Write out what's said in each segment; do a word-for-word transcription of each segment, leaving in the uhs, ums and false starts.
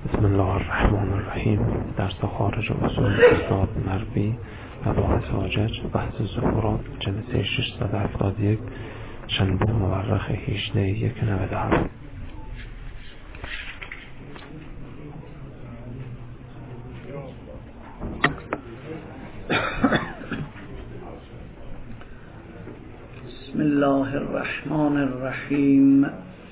بسم الله الرحمن الرحیم. درس خارج اصول استاد مربی و باحث حاجج بحث زهورات جلسه ششصد و هفتاد و یک شنبه مورخ هجده یک نود و هفت. بسم الله الرحمن الرحیم.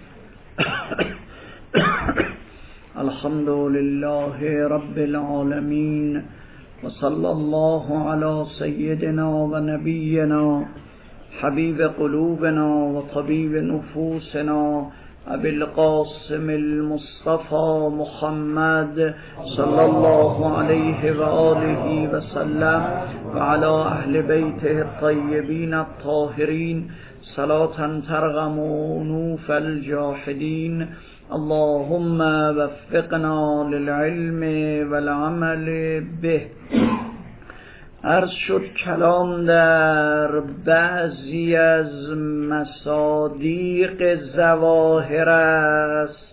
الحمد لله رب العالمین و صلی الله علی سیدنا و نبینا حبیب قلوبنا و طبیب نفوسنا ابی القاسم المصطفى محمد صلی الله علیه و آله و سلم و علی اهل بیته الطیبین الطاهرین صلاة ترغم انوف الجاحدین. اللهم وفقنا للعلم والعمل به. عرض شد کلام در بعضی از مصادیق ظواهر است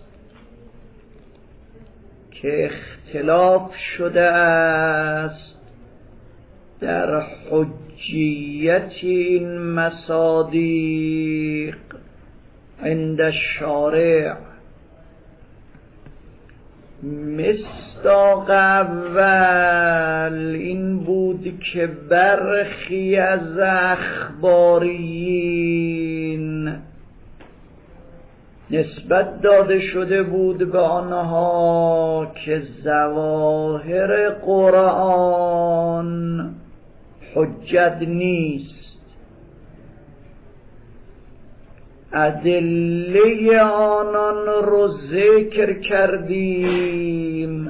که اختلاف شده است در حجیت این مصادیق عند الشارع. مصداق اول این بود که برخی از اخباریین نسبت داده شده بود به آنها که ظواهر قرآن حجت نیست، ادله آنان رو ذکر کردیم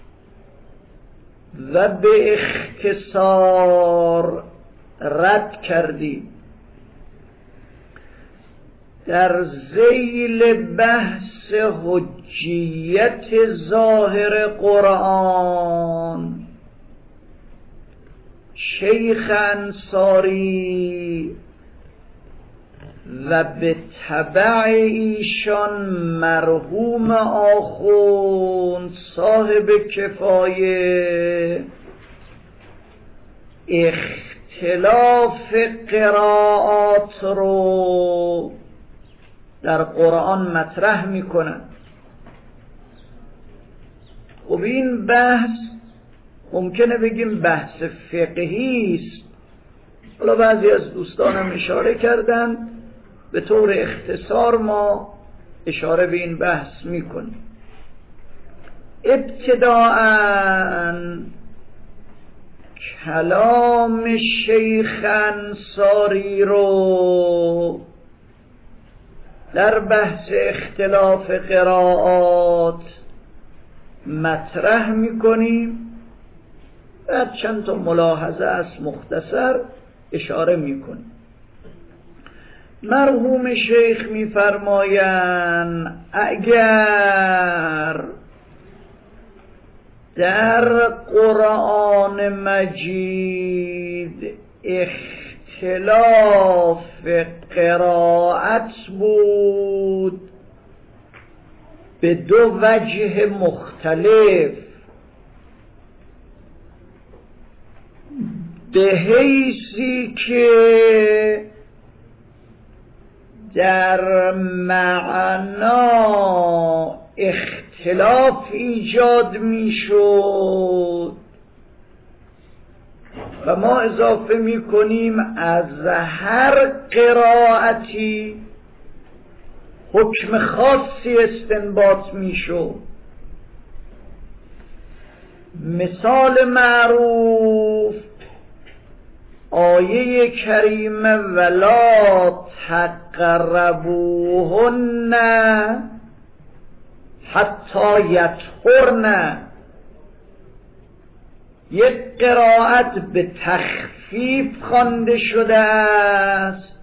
و به اختصار رد کردیم. در ذیل بحث حجیت ظاهر قرآن شیخ انصاری و به تبع ایشان مرحوم آخوند صاحب کفایه اختلاف قرائات رو در قرآن مطرح میکنند. خب این بحث ممکنه بگیم بحث فقهی است. حالا بعضی از دوستانم اشاره کردند، به طور اختصار ما اشاره به این بحث میکنیم. ابتداءً کلام شیخ انصاری رو در بحث اختلاف قرائات مطرح میکنیم، بعد چند تا ملاحظه از مختصر اشاره میکنیم. مرحوم شیخ میفرمایند اگر در قرآن مجید اختلاف قرائت بود به دو وجه مختلف، به حیثی که در معنا اختلاف ایجاد می شد و ما اضافه می کنیم از هر قرائتی حکم خاصی استنباط می شد. مثال معروف آیه کریمه ولا تقربوهن حتی یطهرن. یک قرائت به تخفیف خوانده شده است،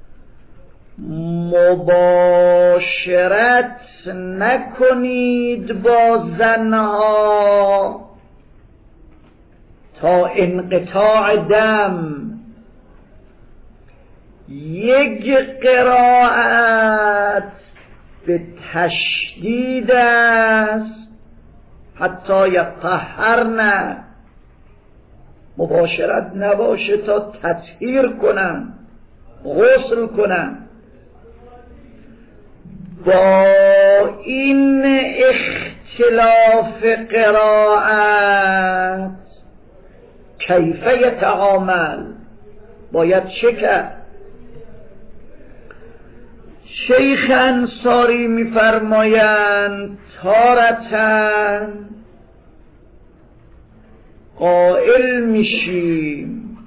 مباشرت نکنید با زنها تا انقطاع دم. یک قرائت به تشدید است حتی یطهرن، مباشرت نباشه تا تطهیر کنن، غسل کنن. با این اختلاف قرائت کیف یتعامل، باید چه کرد؟ شیخ انصاری میفرمایند تارتن قائل میشیم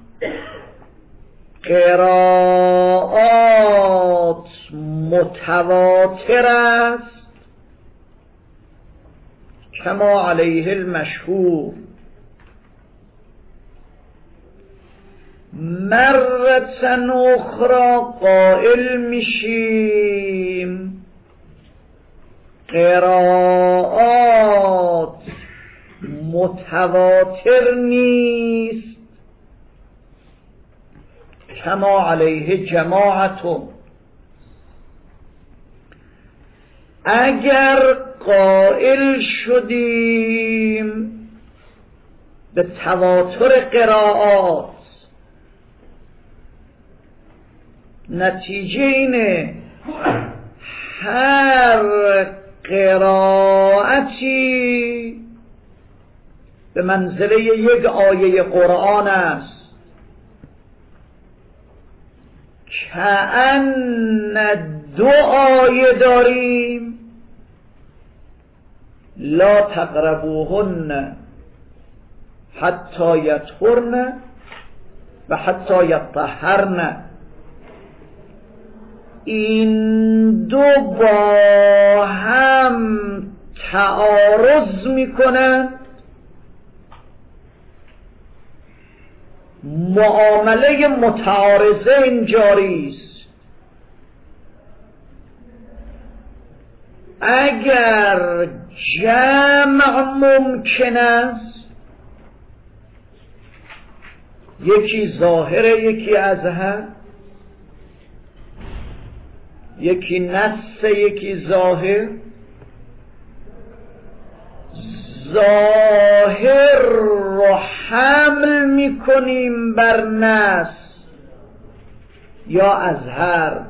قرائات متواتر است کما علیه المشهور، مرتن اخرى قائل میشیم قرائات متواتر نیست کما علیه جماعتون. اگر قائل شدیم به تواتر قرائات، نتیجه اینه هر قرائتی به منزله یک آیه قرآن است، کأن دو آیه داریم لا تقربوهن حتی یطهرن و حتی یطهرن. این دو با هم تعارض میکنن، معامله متعارضه جاری است. اگر جمع ممکن است، یکی ظاهره یکی اظهر، یکی نص یکی ظاهر، ظاهر رو حمل میکنیم بر نص یا اظهر،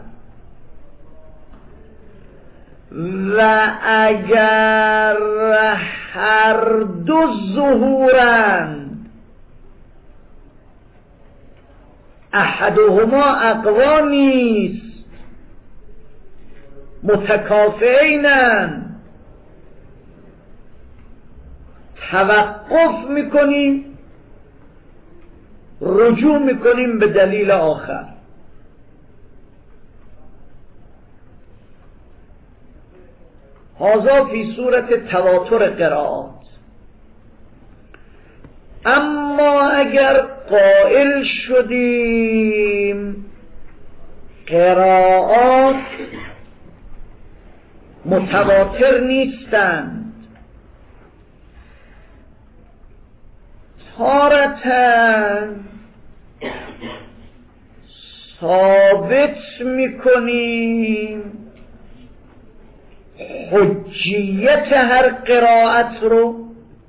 و اگر هر دو ظهورند احدهما اقوا نیست، متکافئینن، توقف میکنیم، رجوع میکنیم به دلیل آخر. هذا فی صورت تواتر قرائات. اما اگر قائل شدیم قرائات متواتر نیستند، تارتاً ثابت میکنیم حجیت هر قرائت رو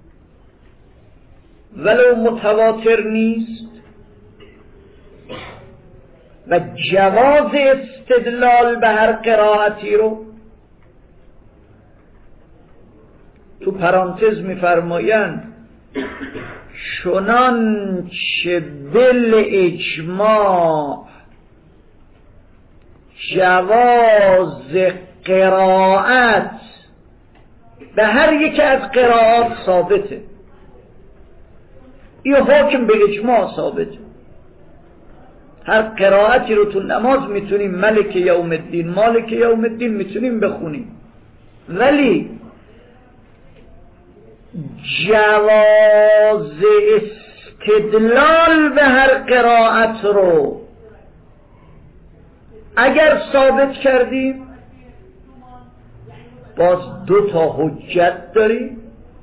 ولو متواتر نیست، و جواز استدلال به هر قرائتی رو. تو پرانتز میفرمایند چنان چه بل اجماع جواز قرائت به هر یک از قرائات ثابته، این حکم به اجماع ثابته. هر قرائتی رو تو نماز میتونیم ملک یوم الدین مالک یوم الدین میتونیم بخونیم، ولی جواز استدلال به هر قرائت رو اگر ثابت کردیم باز دو تا حجت داریم،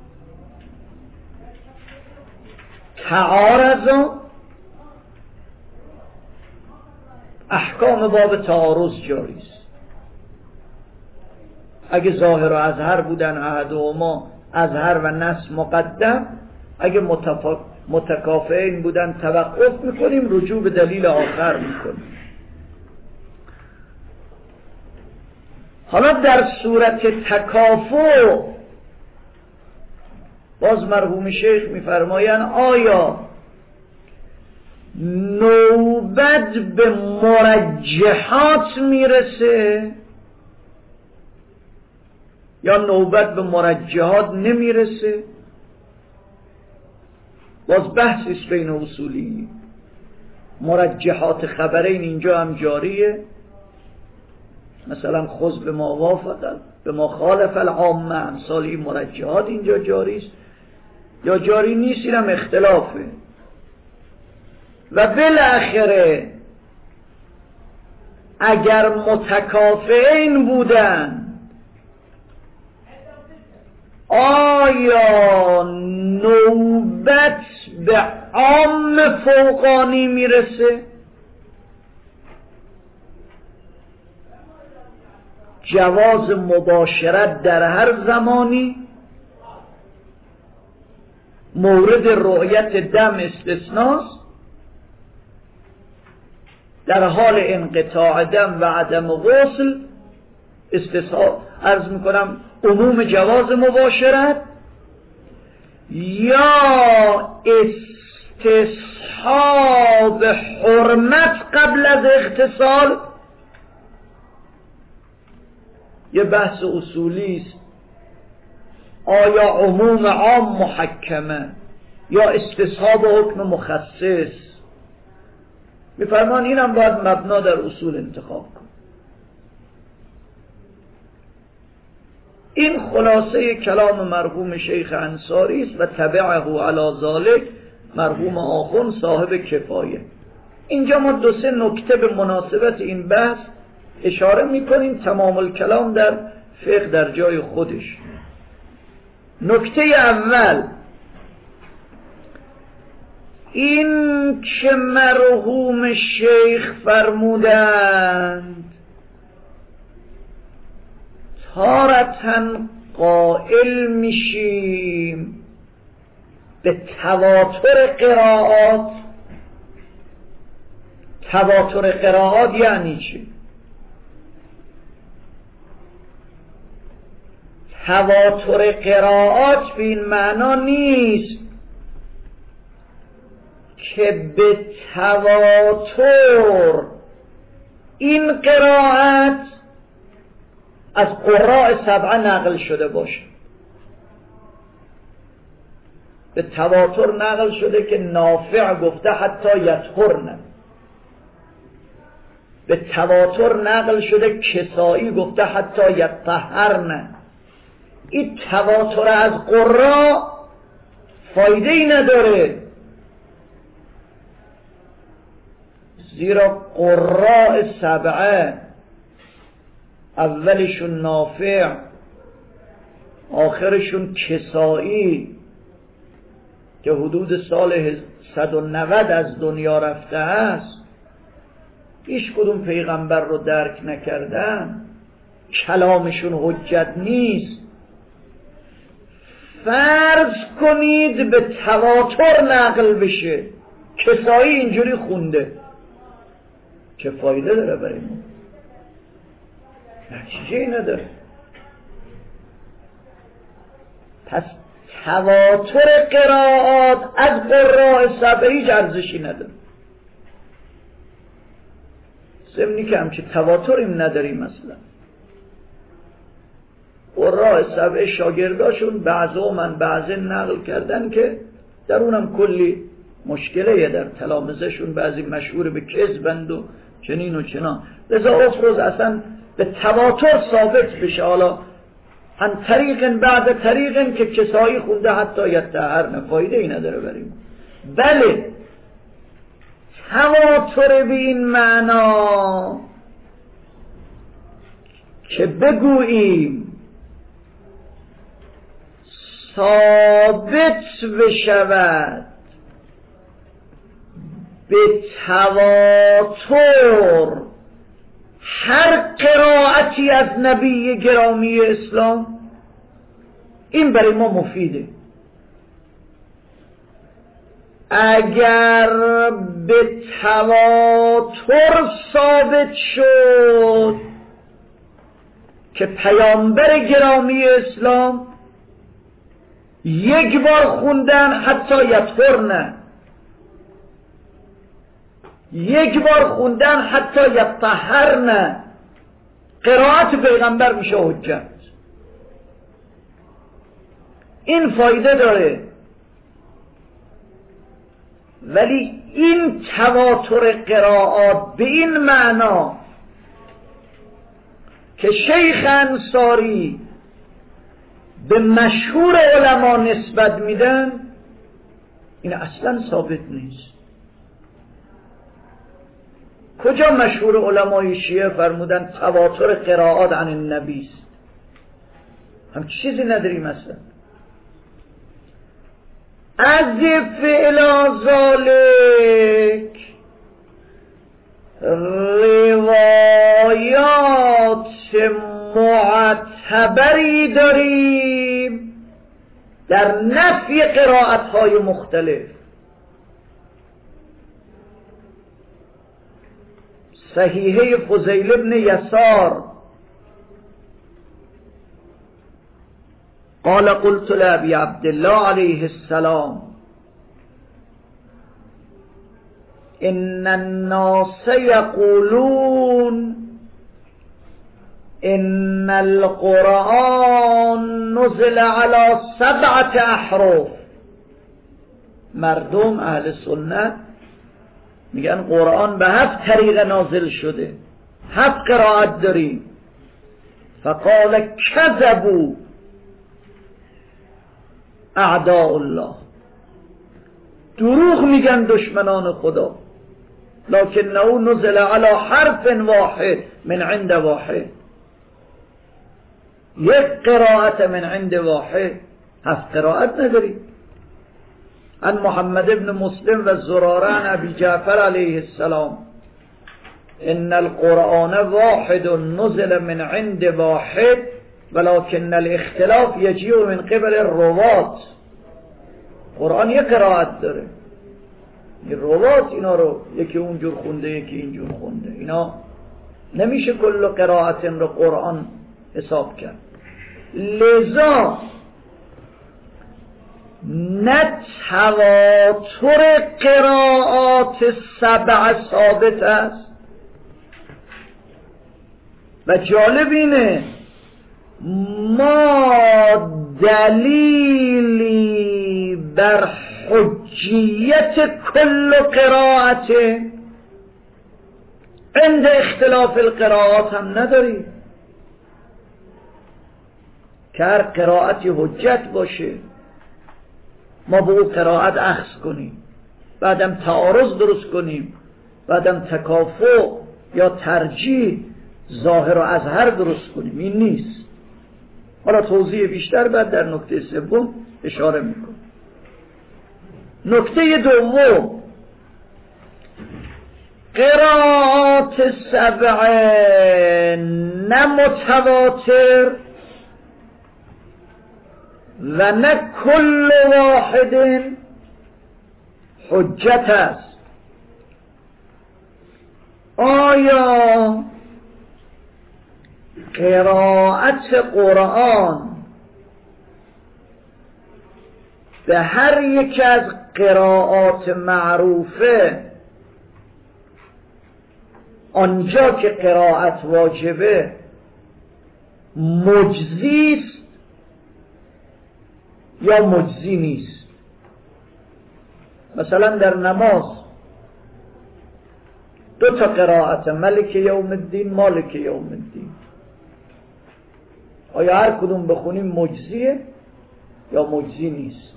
تعارض، احکام باب تعارض جاری است. اگه ظاهر و اظهر بودن احدهما ازهر و نص مقدم، اگه متفا... متکافئین بودن توقف میکنیم، رجوع به دلیل آخر میکنیم. حالا در صورت تکافؤ باز مرحوم شیخ میفرمایند آیا نوبت به مرجحات میرسه یا نوبت به مرجحات نمیرسه؟ باز بحثیست بین اصولی. مرجحات خبرین اینجا هم جاریه، مثلا خذ به ما وافق به ما خالف العامه، امثال این مرجحات اینجا جاریست یا جاری نیست، اینم اختلافه. و بالاخره اگر متکافئین بودن آیا نوبت به عام فوقانی میرسه؟ جواز مباشرت در هر زمانی، مورد رؤیت دم استثناست، در حال انقطاع دم و عدم غسل استثناء، عرض میکنم عموم جواز مباشرت، یا استصحاب حرمت قبل از اغتسال. یه بحث اصولی است، آیا عموم عام محکمه یا استصحاب حکم مخصص؟ میفرمان اینم باید مبنا در اصول انتخاب کن. این خلاصه کلام مرحوم شیخ انصاری است و تبعه علی ذلک مرحوم آخوند صاحب کفایه. اینجا ما دو سه نکته به مناسبت این بحث اشاره میکنیم، تمام الکلام در فقه در جای خودش. نکته اول این که مرحوم شیخ فرمودند تارتاً قائل میشیم به تواتر قرائات. تواتر قرائات یعنی چی؟ تواتر قرائات به این معنا نیست که به تواتر این قرائت از قراء سبعه نقل شده باشه. به تواتر نقل شده که نافع گفته حتی یطهرن، به تواتر نقل شده کسائی گفته حتی یطهرن. این تواتر از قراء فایده ای نداره، زیرا قراء سبعه اولشون نافع آخرشون کسائی که حدود سال صد و نود از دنیا رفته است، هیچ کدوم پیغمبر رو درک نکردن، کلامشون حجت نیست. فرض کنید به تواتر نقل بشه، کسائی اینجوری خونده، چه فایده داره برای ما؟ نتیجه نداره. پس تواتر قرائات از قراء سبعه هیچ ارزشی نداره. ضمنی که همچه تواتریم نداریم. مثلا قراء سبعه شاگرداشون بعضا من بعضه نقل کردن که در اونم کلی مشکله، در تلامذهشون بعضی مشهور به کذبند و چنین و چنان. لذا افروز اصلا به تواتر ثابت بشه، حالا ان طریق بعد طریق که کسایی خونده حتی یطهرن، فایده ای نداره بریم. بله تواتر به این معنا که بگوییم ثابت بشود به تواتر هر قرائتی از نبی گرامی اسلام، این برای ما مفیده. اگر به تواتر ثابت شد که پیامبر گرامی اسلام یک بار خوندن حتی یطهرن، یک بار خوندن حتی یطهرن، قرائت پیغمبر میشه حجت. این فایده داره. ولی این تواتر قرائات به این معنا که شیخ انصاری به مشهور علما نسبت میدن، این اصلا ثابت نیست. کجا مشهور علمای شیعه فرمودن تواتر قرائات عن النبی است؟ هم چیزی نداریم اصلا. از فعل ذالک روایات معتبری داریم در نفی قرائت‌های مختلف. صحیحه فضیل ابن یسار قال قلت لأبي عبد الله عليه السلام إن الناس يقولون إن القرآن نزل على سبعة أحرف. مردم اهل سنت میگن قرآن به هفت طریقه نازل شده، هفت قرائت داریم. فقال كذبوا اعداء الله، دروغ میگن دشمنان خدا. لکنه نزل على حرف واحد من عند واحد، یک قرائت من عند واحد، هفت قرائت نداریم. عن محمد ابن مسلم و زراره عن ابی جعفر علیه السلام ان القرآن واحد نزل من عند واحد ولكن الاختلاف یجیء من قبل الروات. قرآن یک قرائت داره، این روات اینا رو یکی اونجور خونده یکی اینجور خونده، اینا نمیشه کل قرائت رو قرآن حساب کرد. لذا نه تواتر قرائات سبع ثابت است و جالب اینه ما دلیلی بر حجیت کل قرائت عند اختلاف القرائات هم نداریم که هر قرائتی حجت باشه ما به او قرائت اخذ کنیم، بعدم تعارض درست کنیم، بعدم تکافؤ یا ترجیح ظاهر و اظهر درست کنیم. این نیست. حالا توضیح بیشتر بعد در نکته سوم اشاره میکنم. نکته دوم، قرائات سبع نه متواتر و نه کل واحد حجت است. آیا قرائت قرآن به هر یک از قرائات معروفه آنجا که قرائت واجبه مجزی است یا مجزی نیست؟ مثلا در نماز دو تا قرائت، ملک یوم الدین مالک یوم الدین، آیا هر کدوم بخونیم مجزیه یا مجزی نیست؟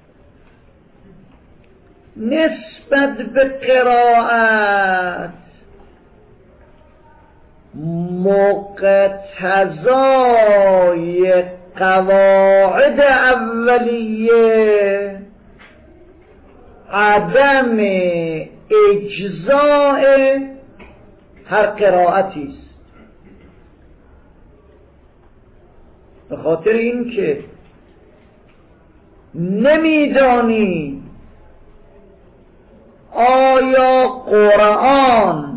نسبت به قرائت مقتضای قواعد اولیه عدم اجزاء هر قرائتی است. به خاطر این که نمیدانی آیا قرآن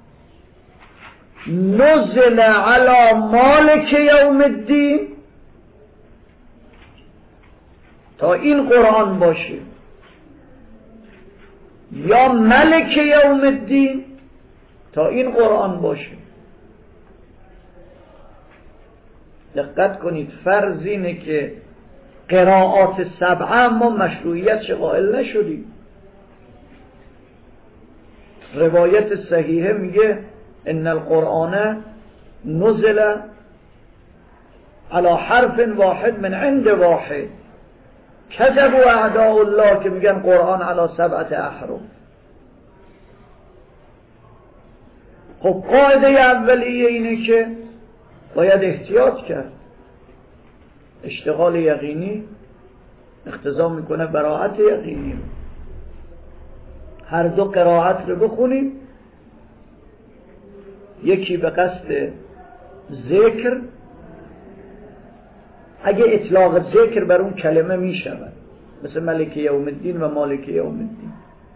نزل علی مالک یوم الدین، تا این قرآن باشه، یا ملک یوم الدین، تا این قرآن باشه. دقت کنید، فرض اینه که قرائات سبعه ما مشروعیت قائل نشدیم. روایت صحیحه میگه ان القرآن نزل على حرف واحد من عند واحد. کذبوا اعداء الله که میگن قرآن علی سبعت احرف. خب قاعده اولیه اینه که باید احتیاط کرد. اشتغال یقینی اقتضا میکنه براءت یقینی. هر دو قرائت رو بخونیم، یکی به قصد ذکر، اگه اطلاق ذکر بر اون کلمه میشود، مثل ملک یوم الدین و مالک یوم الدین.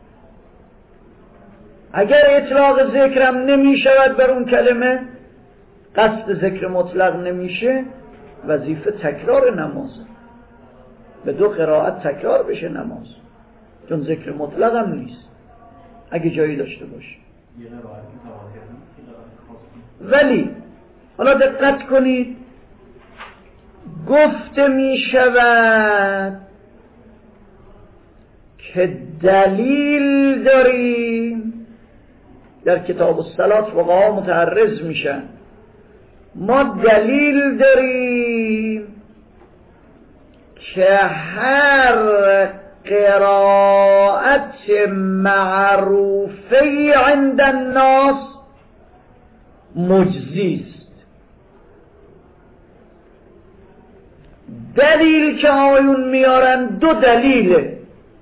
اگر اطلاق ذکر هم نمیشود بر اون کلمه، قصد ذکر مطلق نمیشه، وظیفه تکرار نماز، به دو قرائت تکرار بشه نماز، چون ذکر مطلق هم نیست اگه جایی داشته باشه. ولی حالا دقت کنید، گفته می شود که دلیل داریم. در کتاب الصلاة فقها متعرض میشن، ما دلیل داریم که هر قرائت معروفه عند الناس مجزی است. دلیل که آیون میارن دو دلیله.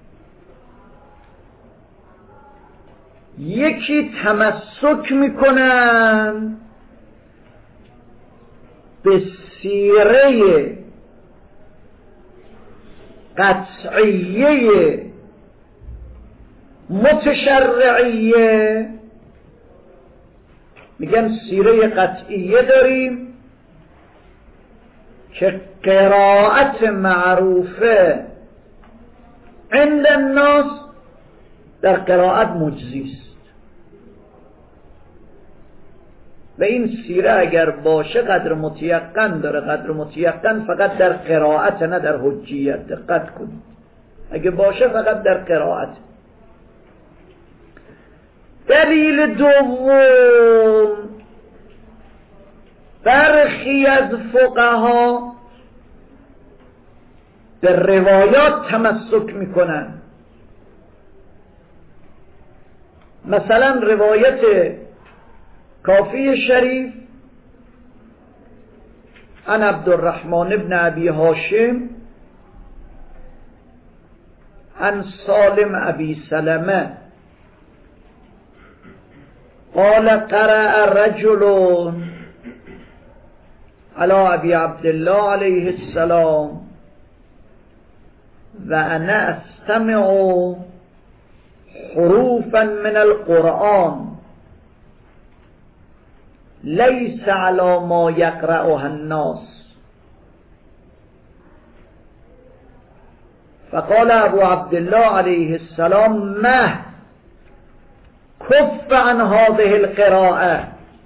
یکی تمسک میکنن به سیره قطعیه متشرعیه، میگن سیره قطعیه داریم که قرائت معروفه عند الناس در قرائت مجزی است. و این سیره اگر باشه قدر متیقن داره. قدر متیقن فقط در قرائت، نه در حجیت. دقت کنید، اگه باشه فقط در قرائت. دلیل دوم، برخی از فقها به روایات تمسک میکنن. مثلا روایت کافی شریف عن عبدالرحمن ابن ابی هاشم عن سالم ابی سلمه قال قرأ رجل على ابي عبد الله عليه السلام و انا استمع حروفا من القرآن ليس على ما يقرأها الناس. فقال ابو عبد الله عليه السلام ما كف عن هذه القراءة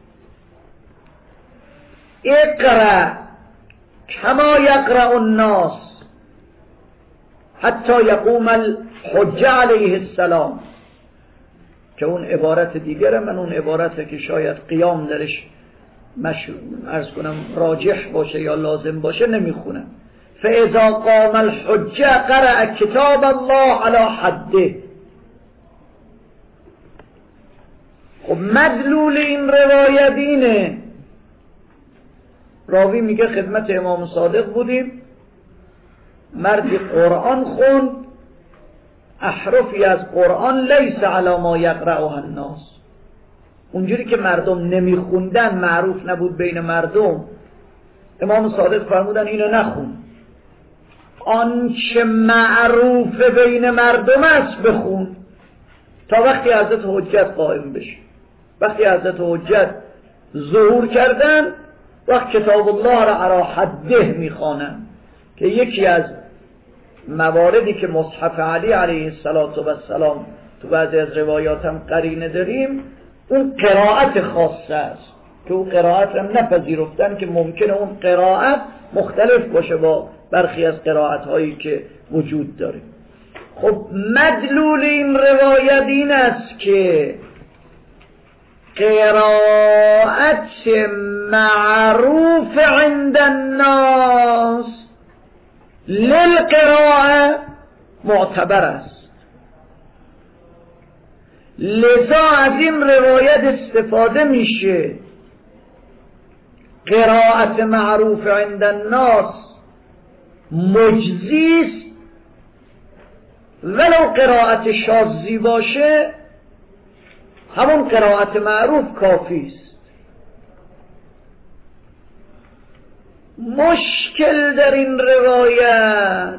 اقرأ كما يقرأ الناس حتى يقوم الحجة عليه السلام. که اون عبارت دیگره، من اون عبارت که شاید قیام درش مش... عرض کنم راجح باشه یا لازم باشه نمیخونم. فاذا قام الحجه قرأ کتاب الله على حده. خب مدلول این روایت اینه، راوی میگه خدمت امام صادق بودیم، مردی قرآن خوند، احرفی از قرآن لیس علی ما یقرأها الناس، اونجوری که مردم نمیخوندن، معروف نبود بین مردم. امام صادق فرمودن اینو نخون. آنچه معروف بین مردم است بخون تا وقتی حضرت حجت قائم بشه. وقتی حضرت حجت ظهور کردن، وقت کتاب الله را علی حده میخوانن که یکی از مواردی که مصحف علی علیه السلام تو بعضی از روایات هم قرینه داریم، اون قرائت خاصه است که اون قرائت هم نپذیرفتن که ممکنه اون قرائت مختلف باشه با برخی از قرائت هایی که وجود داره. خب مدلول این روایت این است که قرائت معروف عند الناس للقراءه معتبر است. لذا از این روایت استفاده میشه قرائت معروف عند الناس مجزی است، ولو قرائت شاذی باشه همون قرائت معروف کافی است. مشکل در این روایت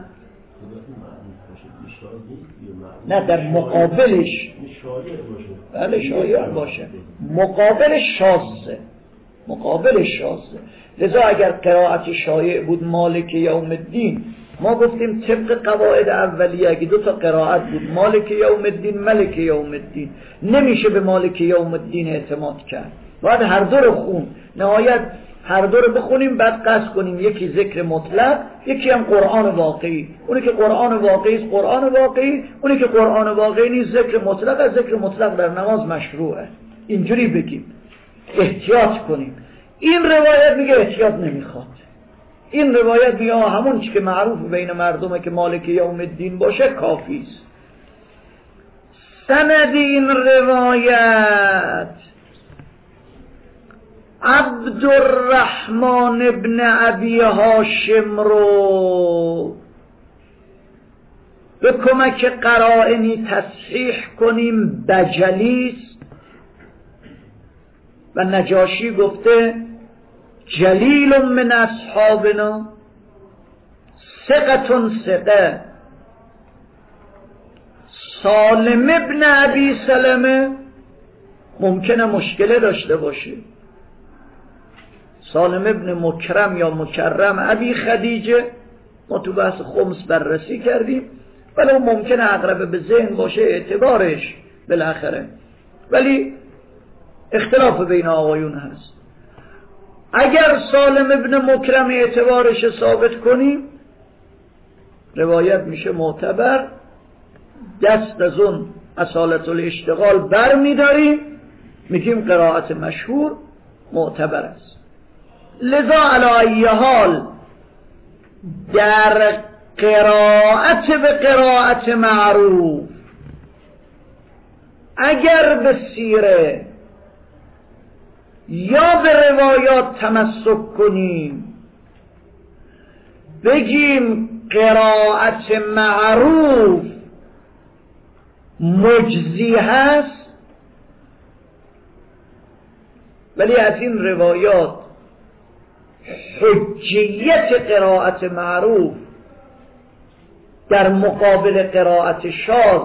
نه در مقابلش، بله شایع باشه، مقابلش شاذه، مقابلش شاذه. لذا اگر قرائت شایع بود مالک یوم الدین، ما گفتیم طبق قواعد اولیه اگه دو تا قرائت بود مالک یوم الدین ملک یوم الدین، نمیشه به مالک یوم الدین اعتماد کرد، باید هر دو رو خون. نهایت هر دو رو بخونیم بعد قصد کنیم یکی ذکر مطلق، یکی هم قرآن واقعی. اونی که قرآن واقعی است قرآن واقعی، اونی که قرآن واقعی نیست ذکر مطلق از ذکر مطلق در نماز مشروعه. اینجوری بگیم، احتیاط کنیم. این روایت میگه احتیاط نمیخواد. این روایت میگه همون چی که معروف بین مردمه که مالک یوم الدین باشه کافی است. سند این روایت عبدالرحمن ابن ابی هاشم رو به کمک قرائنی تصحیح کنیم بجلیست و نجاشی گفته جلیل من اصحابنا ثقة ثقه. سالم ابن ابی سلمه ممکنه مشکله داشته باشه. سالم ابن مکرم یا مکرم ابی خدیجه ما تو بحث خمس بررسی کردیم، ولی ممکنه اقرب به ذهن باشه اعتبارش بالاخره، ولی اختلاف بین آقایون هست. اگر سالم ابن مکرم اعتبارش ثابت کنیم روایت میشه معتبر، دست از اون اصالت الاشتغال بر میداریم، میگیم قرائت مشهور معتبر است. لذا علی ای حال در قرائت به قرائت معروف اگر به سیره یا به روایات تمسک کنیم بگیم قرائت معروف مجزی هست، ولی از این روایات حجیت قرائت معروف در مقابل قرائت شاذ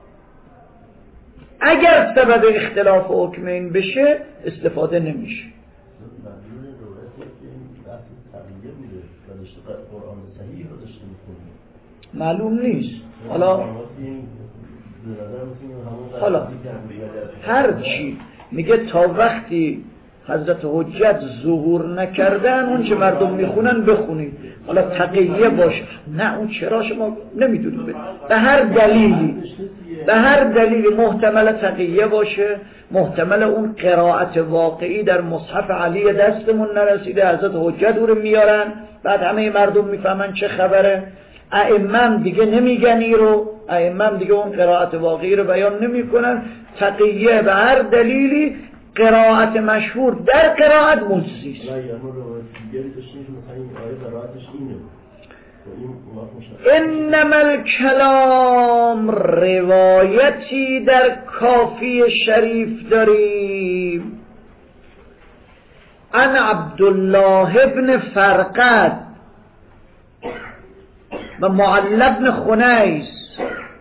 اگر سبب اختلاف حکمین بشه استفاده نمیشه. معلوم نیست. حالا حالا هر چی میگه تا وقتی حضرت حجت ظهور نکردن اون چه مردم میخونن بخونید، حالا تقیه باشه نه اون چرا شما نمیدونید، به هر دلیلی به هر دلیلی محتمل تقیه باشه، محتمل اون قرائت واقعی در مصحف علی دستمون نرسیده حضرت حجت رو میارن بعد همه مردم میفهمن چه خبره، ائمه دیگه نمیگن ای رو، ائمه دیگه اون قرائت واقعی رو بیان نمیکنن، تقیه به هر دلیلی قرائت مشهور در قرائت مجزی است. انما الکلام روایتی در کافی شریف داریم ان عبدالله ابن فرقد و معل بن خنیس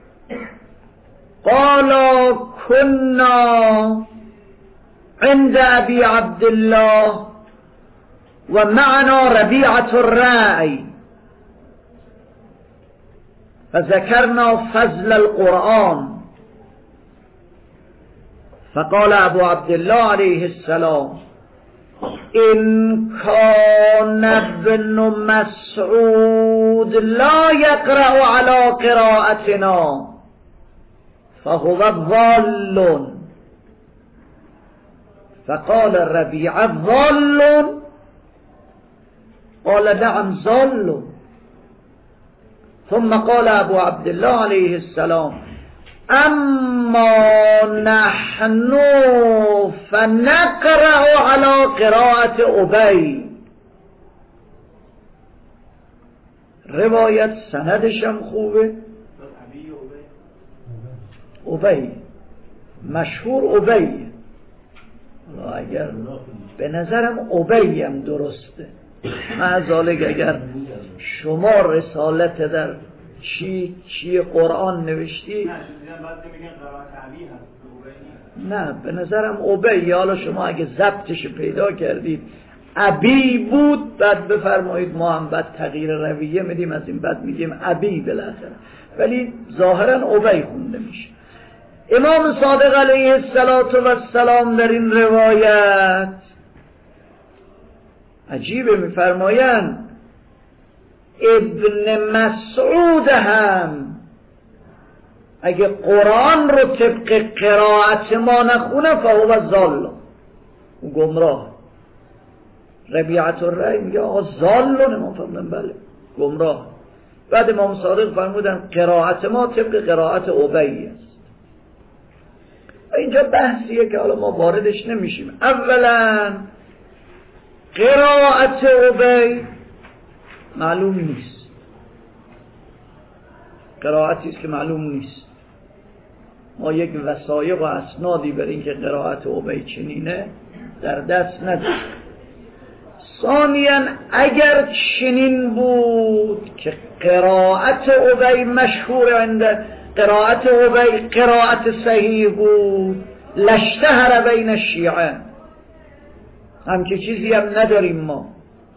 قالا كنا عند ابي عبد الله و معنا ربيعة الرأي فذكرنا فضل القرآن فقال ابو عبد الله عليه السلام إن كان ابن مسعود لا يقرأ على قراءتنا فهو ضال. فقال الربيع ضال؟ قال نعم ضال. ثم قال ابو عبد الله عليه السلام اما نحن فنقرأ على قراءة ابی. روایت سندشم خوبه، ابی مشهور ابی، اگر به نظرم ابی هم درسته. معذالک اگر شما رسالت در چی چی قرآن نوشتی نه به نظرم ابی، حالا شما اگه ضبطش پیدا کردید ابی بود بعد بفرمایید ما هم بعد تغییر رویه میدیم، از این بعد میگیم ابی بالاخره، ولی ظاهرا ابی خونده میشه. امام صادق علیه السلام در این روایت عجیبه میفرمایند ابن مسعود هم اگه قرآن رو طبق قرائت ما نخونه فهو ضال، او گمراه. ربیعة الرأی میگه آقا ضال، امام فرمودن بله گمراه. بعد امام صادق فرمودن قرائت ما طبق قرائت ابی است. اینجا بحثیه که حالا ما واردش نمیشیم. اولا قرائت ابی معلوم نیست، قرائتی است که معلوم نیست. ما یک وثایق و اسنادی بر این که قرائت ابی چنینه در دست نداریم. ثانیاً اگر چنین بود که قرائت ابی مشهور عنده، قرائت ابی قرائت صحیح بود، لاشتهر بین الشیعه، همچه چیزی هم نداریم ما.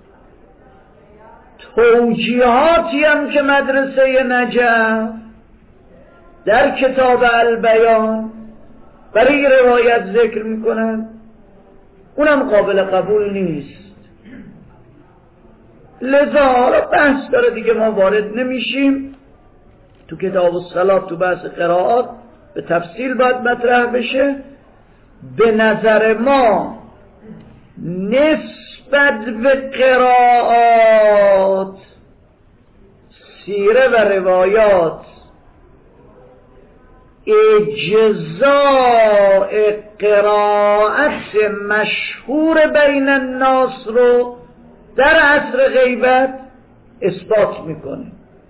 توجیهاتی هم که مدرسه نجف در کتاب البیان برای روایت ذکر میکنن اونم قابل قبول نیست. لذا حالا بحث داره دیگه، ما وارد نمیشیم. تو کتاب الصلاة تو بحث قرائات به تفصیل باید مطرح بشه. به نظر ما نسبت به قرائات سیره و روایات اجزاء قرائت مشهور بین الناس رو در عصر غیبت اثبات میکنه.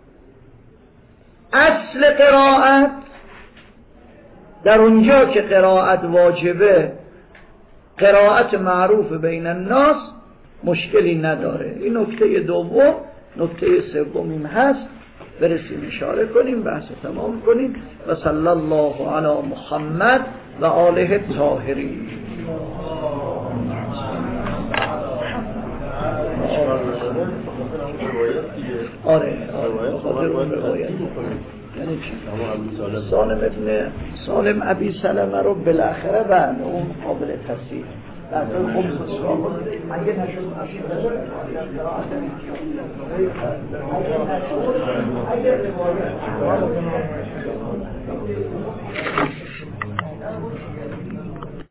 اصل قرائت در اونجا که قرائت واجبه، قرائت معروف بین الناس، مشکلی نداره. این نکته دوم. نکته سوم این هست، برسیم اشاره کنیم، بحث تمام کنیم. و صلی الله علی محمد و آله الطاهرین. آره آره خاطر اون روایت. یعنی چی؟ سالم ابن سالم ابی سلمه رو بالاخره بله اون قابل تصحیح در خمس سوال اگه نشد اگه